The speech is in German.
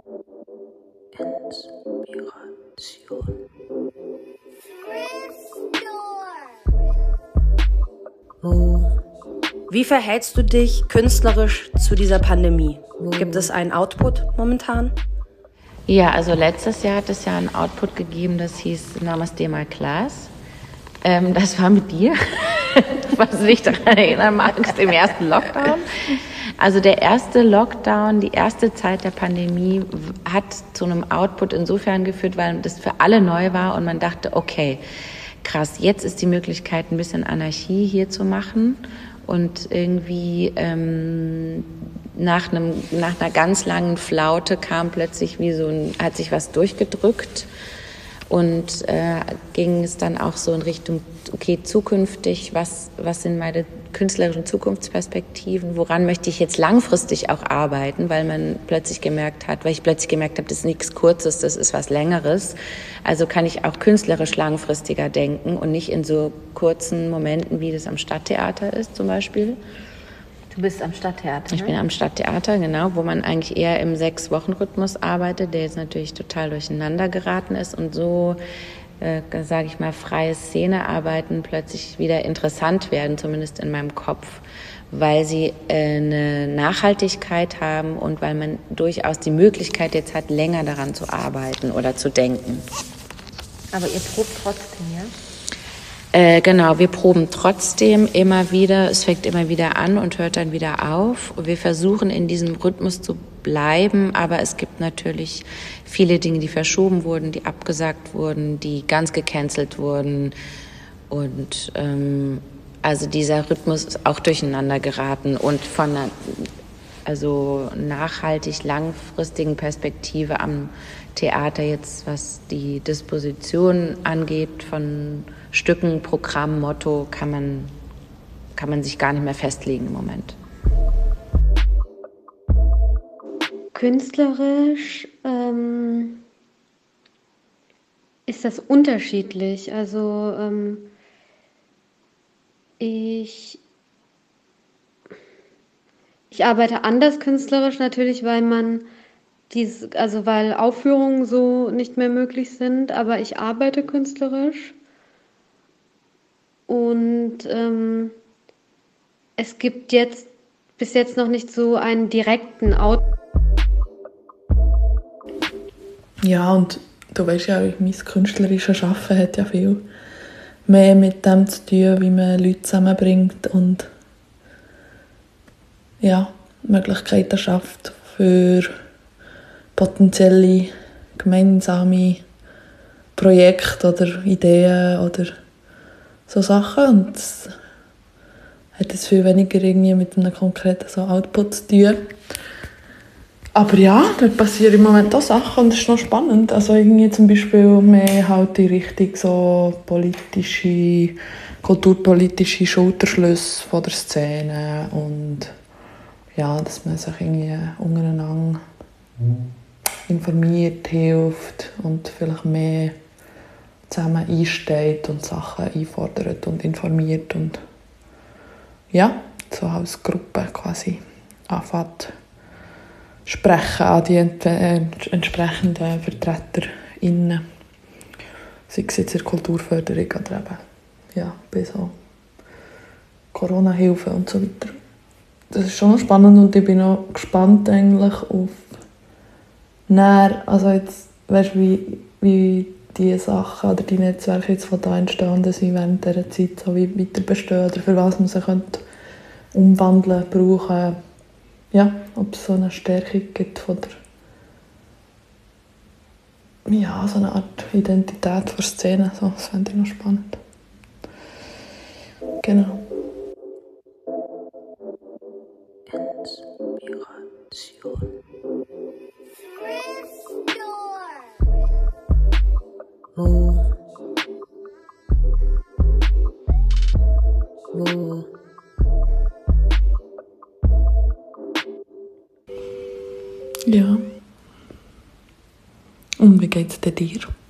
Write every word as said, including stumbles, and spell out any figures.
Inspiration. Wo? Wie verhältst du dich künstlerisch zu dieser Pandemie? Gibt es einen Output momentan? Ja, also letztes Jahr hat es ja einen Output gegeben, das hieß Namaste My Class. Ähm, das war mit dir, was du dich daran erinnern magst, im ersten Lockdown. Also der erste Lockdown, die erste Zeit der Pandemie hat zu einem Output insofern geführt, weil das für alle neu war und man dachte, okay, krass, jetzt ist die Möglichkeit, ein bisschen Anarchie hier zu machen und irgendwie ähm, nach einem nach einer ganz langen Flaute kam plötzlich wie so ein, hat sich was durchgedrückt und äh, ging es dann auch so in Richtung, okay, zukünftig, was was sind meine künstlerischen Zukunftsperspektiven, woran möchte ich jetzt langfristig auch arbeiten, weil man plötzlich gemerkt hat, weil ich plötzlich gemerkt habe, das ist nichts Kurzes, das ist was Längeres. Also kann ich auch künstlerisch langfristiger denken und nicht in so kurzen Momenten, wie das am Stadttheater ist zum Beispiel. Du bist am Stadttheater, Ich ne? bin am Stadttheater, genau, wo man eigentlich eher im Sechs-Wochen-Rhythmus arbeitet, der jetzt natürlich total durcheinander geraten ist und so Äh, sage ich mal, freie Szenearbeiten plötzlich wieder interessant werden, zumindest in meinem Kopf, weil sie äh, eine Nachhaltigkeit haben und weil man durchaus die Möglichkeit jetzt hat, länger daran zu arbeiten oder zu denken. Aber ihr probt trotzdem, ja? Äh, genau, wir proben trotzdem immer wieder, es fängt immer wieder an und hört dann wieder auf. Wir versuchen in diesem Rhythmus zu bleiben, aber es gibt natürlich viele Dinge, die verschoben wurden, die abgesagt wurden, die ganz gecancelt wurden und ähm, also dieser Rhythmus ist auch durcheinander geraten und von einer also nachhaltig langfristigen Perspektive am Theater jetzt, was die Disposition angeht von Stücken, Programm, Motto, kann man, kann man sich gar nicht mehr festlegen im Moment. Künstlerisch ähm, ist das unterschiedlich. Also ähm, ich, ich arbeite anders künstlerisch natürlich, weil man dies, also weil Aufführungen so nicht mehr möglich sind, aber ich arbeite künstlerisch. Und ähm, es gibt jetzt bis jetzt noch nicht so einen direkten Out. Ja, und du weißt ja, mein künstlerisches Arbeiten hat ja viel mehr mit dem zu tun, wie man Leute zusammenbringt und ja, Möglichkeiten schafft für potenzielle gemeinsame Projekte oder Ideen oder so Sachen. Und das hat es viel weniger irgendwie mit einem konkreten so Output zu tun. Aber ja, da passieren im Moment auch Sachen und das ist noch spannend. Also irgendwie zum Beispiel mehr halt in Richtung so politische, kulturpolitische Schulterschlüsse von der Szene und ja, dass man sich irgendwie untereinander informiert, hilft und vielleicht mehr zusammen einsteht und Sachen einfordert und informiert und ja, so als Gruppe quasi anfängt sprechen an die ent- entsprechenden VertreterInnen. Sei es jetzt in der Kulturförderung oder eben ja, bei so Corona-Hilfe und so weiter. Das ist schon noch spannend und ich bin auch gespannt eigentlich auf näher, also jetzt, weißt, wie, wie die Sachen oder die Netzwerke jetzt, die da entstanden sind während dieser Zeit, so wie weiter bestehen oder für was man sie könnte umwandeln, brauchen. Ja, ob es so eine Stärkung gibt von der, ja, so eine Art Identität für Szene. So, das fände ich noch spannend. Genau. Inspiration. Wo? Wo? Ja. Und wie geht's denn dir?